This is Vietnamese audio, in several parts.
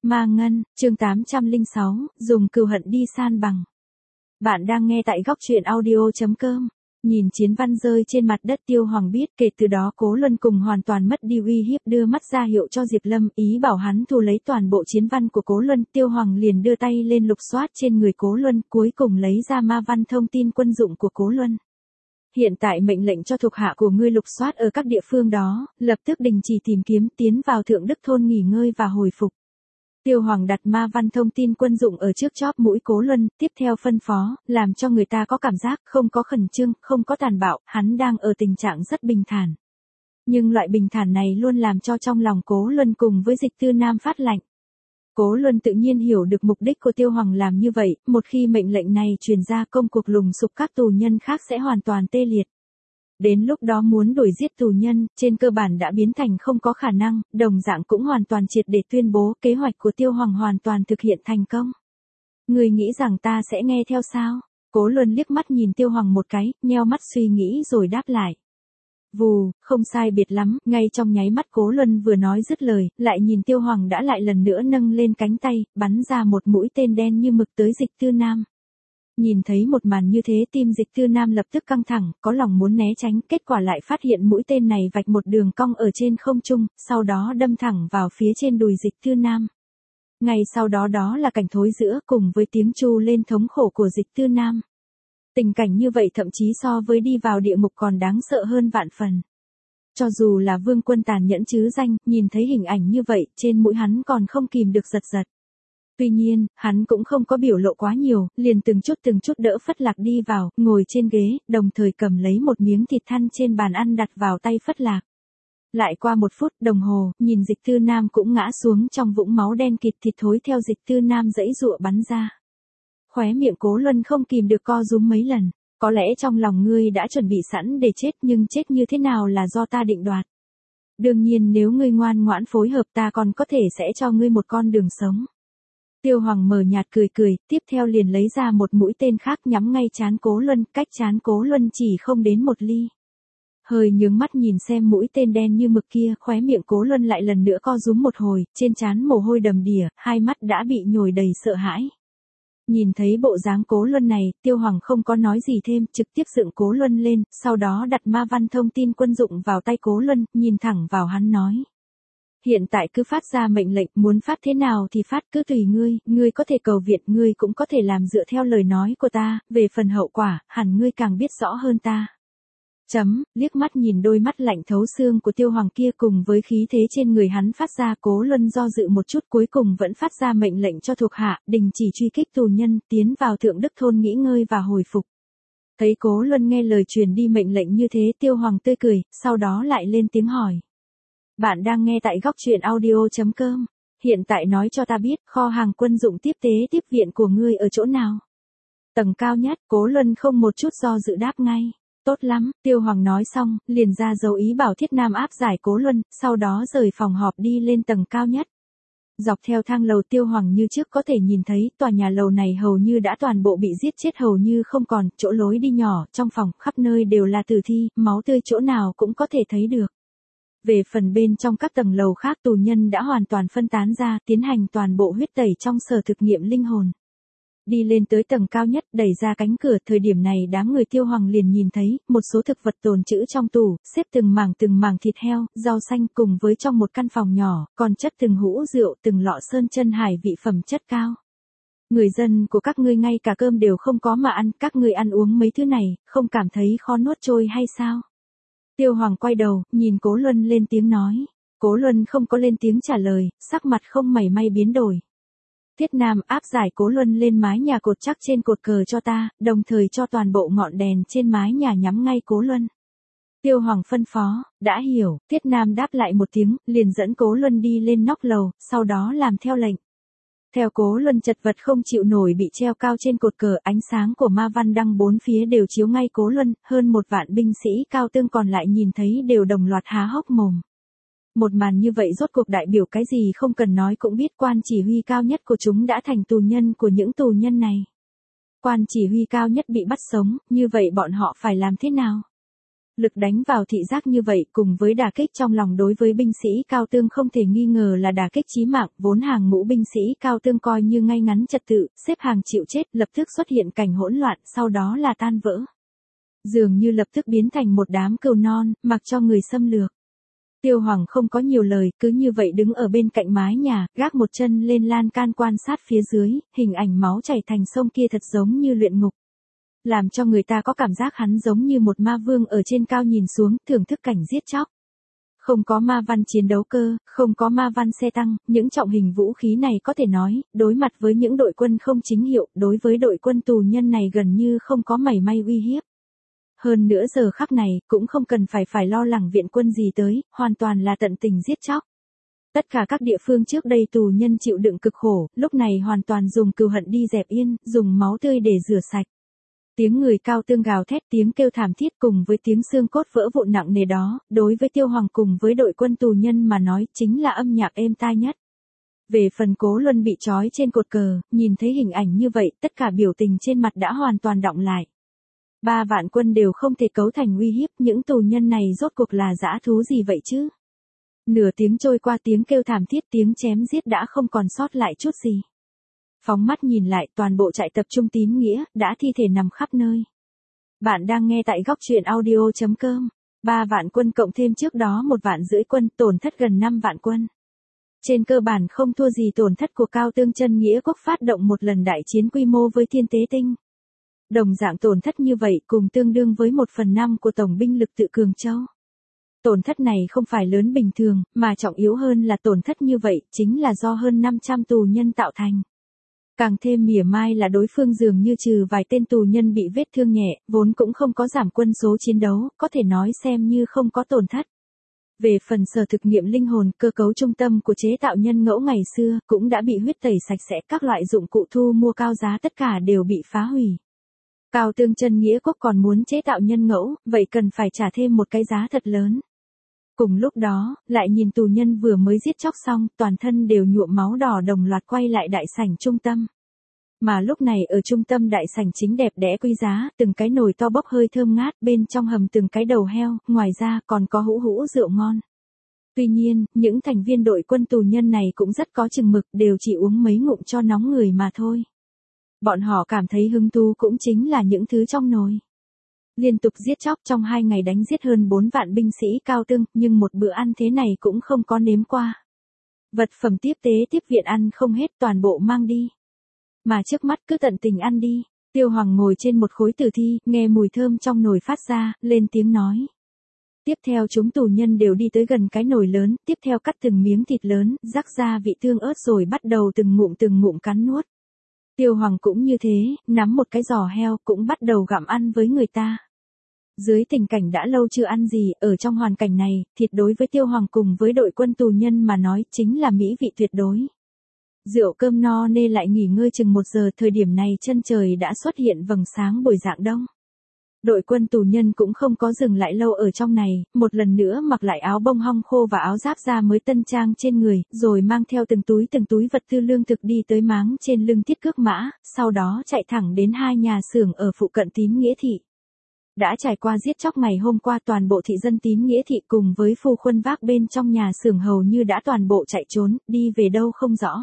Ma Ngân, chương 806, dùng cừu hận đi san bằng. Bạn đang nghe tại góc truyện audio.com. Nhìn chiến văn rơi trên mặt đất, Tiêu Hoàng biết kể từ đó Cố Luân cùng hoàn toàn mất đi uy hiếp, đưa mắt ra hiệu cho Diệp Lâm, ý bảo hắn thu lấy toàn bộ chiến văn của Cố Luân. Tiêu Hoàng liền đưa tay lên lục soát trên người Cố Luân, cuối cùng lấy ra ma văn thông tin quân dụng của Cố Luân. Hiện tại mệnh lệnh cho thuộc hạ của ngươi lục soát ở các địa phương đó, lập tức đình chỉ tìm kiếm, tiến vào Thượng Đức Thôn nghỉ ngơi và hồi phục. Tiêu Hoàng đặt ma văn thông tin quân dụng ở trước chóp mũi Cố Luân, tiếp theo phân phó, làm cho người ta có cảm giác không có khẩn trương, không có tàn bạo, hắn đang ở tình trạng rất bình thản. Nhưng loại bình thản này luôn làm cho trong lòng Cố Luân cùng với Dịch Tư Nam phát lạnh. Cố Luân tự nhiên hiểu được mục đích của Tiêu Hoàng làm như vậy, một khi mệnh lệnh này truyền ra, công cuộc lùng sục các tù nhân khác sẽ hoàn toàn tê liệt. Đến lúc đó muốn đuổi giết tù nhân, trên cơ bản đã biến thành không có khả năng, đồng dạng cũng hoàn toàn triệt để tuyên bố kế hoạch của Tiêu Hoàng hoàn toàn thực hiện thành công. Người nghĩ rằng ta sẽ nghe theo sao? Cố Luân liếc mắt nhìn Tiêu Hoàng một cái, nheo mắt suy nghĩ rồi đáp lại. Vù, không sai biệt lắm, ngay trong nháy mắt Cố Luân vừa nói dứt lời, lại nhìn Tiêu Hoàng đã lại lần nữa nâng lên cánh tay, bắn ra một mũi tên đen như mực tới Dịch Tư Nam. Nhìn thấy một màn như thế, tim Dịch Tư Nam lập tức căng thẳng, có lòng muốn né tránh, kết quả lại phát hiện mũi tên này vạch một đường cong ở trên không trung, sau đó đâm thẳng vào phía trên đùi Dịch Tư Nam. Ngay sau đó đó là cảnh thối giữa cùng với tiếng tru lên thống khổ của Dịch Tư Nam. Tình cảnh như vậy thậm chí so với đi vào địa ngục còn đáng sợ hơn vạn phần. Cho dù là Vương Quân tàn nhẫn chứ danh, nhìn thấy hình ảnh như vậy, trên mũi hắn còn không kìm được giật giật. Tuy nhiên, hắn cũng không có biểu lộ quá nhiều, liền từng chút đỡ Phất Lạc đi vào, ngồi trên ghế, đồng thời cầm lấy một miếng thịt thăn trên bàn ăn đặt vào tay Phất Lạc. Lại qua 1 phút đồng hồ, nhìn Dịch Tư Nam cũng ngã xuống trong vũng máu đen kịt, thịt thối theo Dịch Tư Nam giãy giụa bắn ra. Khóe miệng Cố Luân không kìm được co rúm mấy lần, có lẽ trong lòng ngươi đã chuẩn bị sẵn để chết, nhưng chết như thế nào là do ta định đoạt. Đương nhiên nếu ngươi ngoan ngoãn phối hợp, ta còn có thể sẽ cho ngươi một con đường sống. Tiêu Hoàng mờ nhạt cười, tiếp theo liền lấy ra một mũi tên khác nhắm ngay trán Cố Luân, cách trán Cố Luân chỉ không đến 1 ly. Hơi nhướng mắt nhìn xem mũi tên đen như mực kia, khóe miệng Cố Luân lại lần nữa co rúm một hồi, trên trán mồ hôi đầm đìa, hai mắt đã bị nhồi đầy sợ hãi. Nhìn thấy bộ dáng Cố Luân này, Tiêu Hoàng không có nói gì thêm, trực tiếp dựng Cố Luân lên, sau đó đặt ma văn thông tin quân dụng vào tay Cố Luân, nhìn thẳng vào hắn nói. Hiện tại cứ phát ra mệnh lệnh, muốn phát thế nào thì phát, cứ tùy ngươi có thể cầu viện, ngươi cũng có thể làm dựa theo lời nói của ta, về phần hậu quả, hẳn ngươi càng biết rõ hơn ta. Liếc mắt nhìn đôi mắt lạnh thấu xương của Tiêu Hoàng kia cùng với khí thế trên người hắn phát ra, Cố Luân do dự một chút, cuối cùng vẫn phát ra mệnh lệnh cho thuộc hạ, đình chỉ truy kích tù nhân, tiến vào Thượng Đức Thôn nghỉ ngơi và hồi phục. Thấy Cố Luân nghe lời truyền đi mệnh lệnh như thế, Tiêu Hoàng tươi cười, sau đó lại lên tiếng hỏi. Bạn đang nghe tại góc truyện audio.com. Hiện tại nói cho ta biết, kho hàng quân dụng tiếp tế tiếp viện của ngươi ở chỗ nào? Tầng cao nhất. Cố Luân không một chút do dự đáp ngay. Tốt lắm, Tiêu Hoàng nói xong, liền ra dấu ý bảo Thiết Nam áp giải Cố Luân, sau đó rời phòng họp đi lên tầng cao nhất. Dọc theo thang lầu, Tiêu Hoàng như trước có thể nhìn thấy, tòa nhà lầu này hầu như đã toàn bộ bị giết chết hầu như không còn, chỗ lối đi nhỏ, trong phòng, khắp nơi đều là tử thi, máu tươi chỗ nào cũng có thể thấy được. Về phần bên trong các tầng lầu khác, tù nhân đã hoàn toàn phân tán ra, tiến hành toàn bộ huyết tẩy trong sở thực nghiệm linh hồn. Đi lên tới tầng cao nhất, đẩy ra cánh cửa, thời điểm này đám người Tiêu Hoàng liền nhìn thấy, một số thực vật tồn trữ trong tủ, xếp từng mảng thịt heo, rau xanh cùng với trong một căn phòng nhỏ, còn chất từng hũ rượu, từng lọ sơn chân hải vị phẩm chất cao. Người dân của các ngươi ngay cả cơm đều không có mà ăn, các ngươi ăn uống mấy thứ này, không cảm thấy khó nuốt trôi hay sao? Tiêu Hoàng quay đầu, nhìn Cố Luân lên tiếng nói. Cố Luân không có lên tiếng trả lời, sắc mặt không mảy may biến đổi. Thiết Nam áp giải Cố Luân lên mái nhà cột chắc trên cột cờ cho ta, đồng thời cho toàn bộ ngọn đèn trên mái nhà nhắm ngay Cố Luân. Tiêu Hoàng phân phó, đã hiểu, Thiết Nam đáp lại một tiếng, liền dẫn Cố Luân đi lên nóc lầu, sau đó làm theo lệnh. Theo Cố Luân chật vật không chịu nổi bị treo cao trên cột cờ, ánh sáng của ma văn đăng bốn phía đều chiếu ngay Cố Luân, hơn 1 vạn binh sĩ cao tương còn lại nhìn thấy đều đồng loạt há hốc mồm. Một màn như vậy rốt cuộc đại biểu cái gì không cần nói cũng biết, quan chỉ huy cao nhất của chúng đã thành tù nhân của những tù nhân này. Quan chỉ huy cao nhất bị bắt sống, như vậy bọn họ phải làm thế nào? Lực đánh vào thị giác như vậy cùng với đả kích trong lòng đối với binh sĩ Cao Tương không thể nghi ngờ là đả kích chí mạng, vốn hàng ngũ binh sĩ Cao Tương coi như ngay ngắn trật tự, xếp hàng chịu chết, lập tức xuất hiện cảnh hỗn loạn, sau đó là tan vỡ. Dường như lập tức biến thành một đám cừu non, mặc cho người xâm lược. Tiêu Hoàng không có nhiều lời, cứ như vậy đứng ở bên cạnh mái nhà, gác một chân lên lan can quan sát phía dưới, hình ảnh máu chảy thành sông kia thật giống như luyện ngục. Làm cho người ta có cảm giác hắn giống như một ma vương ở trên cao nhìn xuống, thưởng thức cảnh giết chóc. Không có ma văn chiến đấu cơ, không có ma văn xe tăng, những trọng hình vũ khí này có thể nói, đối mặt với những đội quân không chính hiệu, đối với đội quân tù nhân này gần như không có mảy may uy hiếp. Hơn nữa giờ khắc này, cũng không cần phải lo lắng viện quân gì tới, hoàn toàn là tận tình giết chóc. Tất cả các địa phương trước đây tù nhân chịu đựng cực khổ, lúc này hoàn toàn dùng cừu hận đi dẹp yên, dùng máu tươi để rửa sạch. Tiếng người Cao Tương gào thét, tiếng kêu thảm thiết cùng với tiếng xương cốt vỡ vụn nặng nề đó, đối với Tiêu Hoàng cùng với đội quân tù nhân mà nói chính là âm nhạc êm tai nhất. Về phần Cố Luân bị trói trên cột cờ, nhìn thấy hình ảnh như vậy, tất cả biểu tình trên mặt đã hoàn toàn đọng lại. 3 vạn quân đều không thể cấu thành uy hiếp, những tù nhân này rốt cuộc là dã thú gì vậy chứ? Nửa tiếng trôi qua, tiếng kêu thảm thiết, tiếng chém giết đã không còn sót lại chút gì. Phóng mắt nhìn lại, toàn bộ trại tập trung Tín Nghĩa, đã thi thể nằm khắp nơi. Bạn đang nghe tại góc truyện audio.com. 3 vạn quân cộng thêm trước đó 1,5 vạn quân, tổn thất gần 5 vạn quân. Trên cơ bản không thua gì tổn thất của Cao Tương Chân Nghĩa Quốc phát động một lần đại chiến quy mô với Thiên Tế Tinh. Đồng dạng tổn thất như vậy cùng tương đương với 1/5 của tổng binh lực tự Cường Châu. Tổn thất này không phải lớn bình thường, mà trọng yếu hơn là tổn thất như vậy chính là do hơn 500 tù nhân tạo thành. Càng thêm mỉa mai là đối phương dường như trừ vài tên tù nhân bị vết thương nhẹ, vốn cũng không có giảm quân số chiến đấu, có thể nói xem như không có tổn thất. Về phần sở thực nghiệm linh hồn, cơ cấu trung tâm của chế tạo nhân ngẫu ngày xưa, cũng đã bị huyết tẩy sạch sẽ, các loại dụng cụ thu mua cao giá tất cả đều bị phá hủy. Cao Tương Chân Nghĩa Quốc còn muốn chế tạo nhân ngẫu, vậy cần phải trả thêm một cái giá thật lớn. Cùng lúc đó, lại nhìn tù nhân vừa mới giết chóc xong, toàn thân đều nhuộm máu đỏ đồng loạt quay lại đại sảnh trung tâm. Mà lúc này ở trung tâm đại sảnh chính đẹp đẽ quý giá, từng cái nồi to bốc hơi thơm ngát, bên trong hầm từng cái đầu heo, ngoài ra còn có hũ hũ rượu ngon. Tuy nhiên, những thành viên đội quân tù nhân này cũng rất có chừng mực, đều chỉ uống mấy ngụm cho nóng người mà thôi. Bọn họ cảm thấy hứng thú cũng chính là những thứ trong nồi. Liên tục giết chóc trong 2 ngày đánh giết hơn 4 vạn binh sĩ Cao Tương, nhưng một bữa ăn thế này cũng không có nếm qua. Vật phẩm tiếp tế tiếp viện ăn không hết, toàn bộ mang đi. Mà trước mắt cứ tận tình ăn đi. Tiêu Hoàng ngồi trên một khối tử thi, nghe mùi thơm trong nồi phát ra, lên tiếng nói. Tiếp theo chúng tù nhân đều đi tới gần cái nồi lớn, tiếp theo cắt từng miếng thịt lớn, rắc ra vị tương ớt rồi bắt đầu từng ngụm cắn nuốt. Tiêu Hoàng cũng như thế, nắm một cái giò heo cũng bắt đầu gặm ăn với người ta. Dưới tình cảnh đã lâu chưa ăn gì, ở trong hoàn cảnh này, thịt đối với Tiêu Hoàng cùng với đội quân tù nhân mà nói chính là mỹ vị tuyệt đối. Rượu cơm no nê lại nghỉ ngơi chừng 1 giờ, thời điểm này chân trời đã xuất hiện vầng sáng buổi rạng đông. Đội quân tù nhân cũng không có dừng lại lâu ở trong này, một lần nữa mặc lại áo bông hong khô và áo giáp da mới tân trang trên người, rồi mang theo từng túi vật tư lương thực đi tới máng trên lưng thiết cước mã, sau đó chạy thẳng đến 2 nhà xưởng ở phụ cận Tín Nghĩa thị. Đã trải qua giết chóc ngày hôm qua, toàn bộ thị dân Tín Nghĩa thị cùng với phu khuân vác bên trong nhà xưởng hầu như đã toàn bộ chạy trốn, đi về đâu không rõ.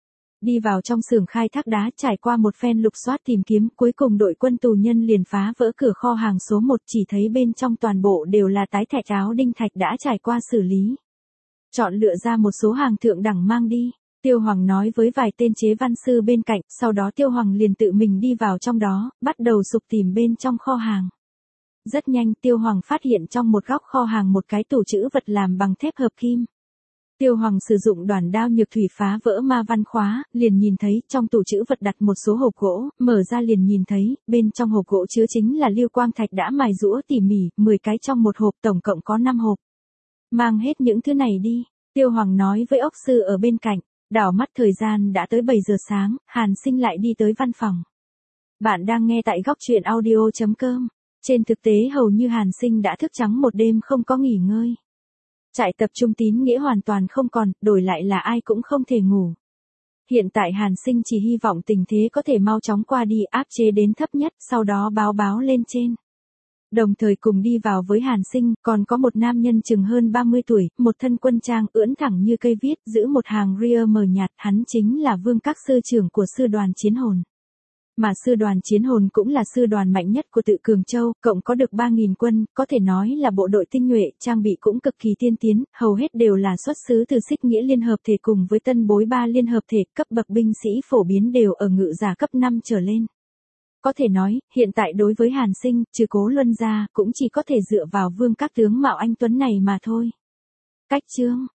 Đi vào trong xưởng khai thác đá, trải qua một phen lục soát tìm kiếm, cuối cùng đội quân tù nhân liền phá vỡ cửa kho hàng số 1, chỉ thấy bên trong toàn bộ đều là tái thạch áo đinh thạch đã trải qua xử lý. Chọn lựa ra một số hàng thượng đẳng mang đi. Tiêu Hoàng nói với vài tên chế văn sư bên cạnh, sau đó Tiêu Hoàng liền tự mình đi vào trong đó, bắt đầu sục tìm bên trong kho hàng. Rất nhanh Tiêu Hoàng phát hiện trong một góc kho hàng một cái tủ trữ vật làm bằng thép hợp kim. Tiêu Hoàng sử dụng đoàn đao nhược thủy phá vỡ ma văn khóa, liền nhìn thấy trong tủ trữ vật đặt một số hộp gỗ, mở ra liền nhìn thấy, bên trong hộp gỗ chứa chính là lưu quang thạch đã mài rũa tỉ mỉ, 10 cái trong một hộp, tổng cộng có 5 hộp. Mang hết những thứ này đi, Tiêu Hoàng nói với ốc sư ở bên cạnh. Đảo mắt thời gian đã tới 7 giờ sáng, Hàn Sinh lại đi tới văn phòng. Bạn đang nghe tại góc truyện audio.com. Trên thực tế hầu như Hàn Sinh đã thức trắng một đêm không có nghỉ ngơi. Trại tập trung Tín Nghĩa hoàn toàn không còn, đổi lại là ai cũng không thể ngủ. Hiện tại Hàn Sinh chỉ hy vọng tình thế có thể mau chóng qua đi, áp chế đến thấp nhất, sau đó báo lên trên. Đồng thời cùng đi vào với Hàn Sinh, còn có một nam nhân chừng hơn 30 tuổi, một thân quân trang ưỡn thẳng như cây viết, giữ một hàng ria mờ nhạt, hắn chính là Vương Các sư trưởng của sư đoàn chiến hồn. Mà sư đoàn chiến hồn cũng là sư đoàn mạnh nhất của Tự Cường Châu, cộng có được 3.000 quân, có thể nói là bộ đội tinh nhuệ, trang bị cũng cực kỳ tiên tiến, hầu hết đều là xuất xứ từ Xích Nghĩa Liên Hợp Thể cùng với Tân Bối 3 Liên Hợp Thể, cấp bậc binh sĩ phổ biến đều ở ngự giả cấp 5 trở lên. Có thể nói, hiện tại đối với Hàn Sinh, trừ Cố Luân ra, cũng chỉ có thể dựa vào Vương Các tướng Mạo anh tuấn này mà thôi. Cách chương